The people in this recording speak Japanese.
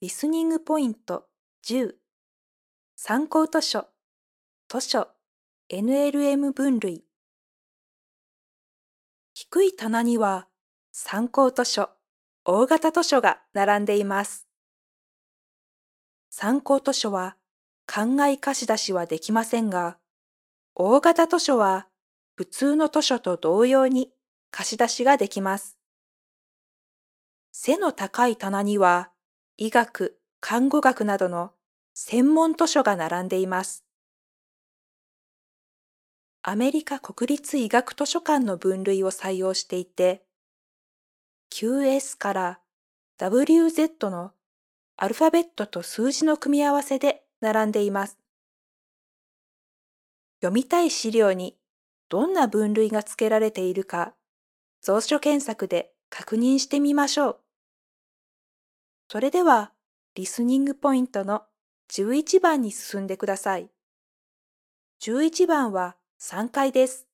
リスニングポイント10参考図書NLM 分類低い棚には参考図書大型図書が並んでいます。参考図書は考え貸し出しはできませんが、大型図書は普通の図書と同様に貸し出しができます。背の高い棚には医学、看護学などの専門図書が並んでいます。アメリカ国立医学図書館の分類を採用していて、QS から WZ のアルファベットと数字の組み合わせで並んでいます。読みたい資料にどんな分類が付けられているか、蔵書検索で確認してみましょう。それでは、リスニングポイントの11番に進んでください。11番は3回です。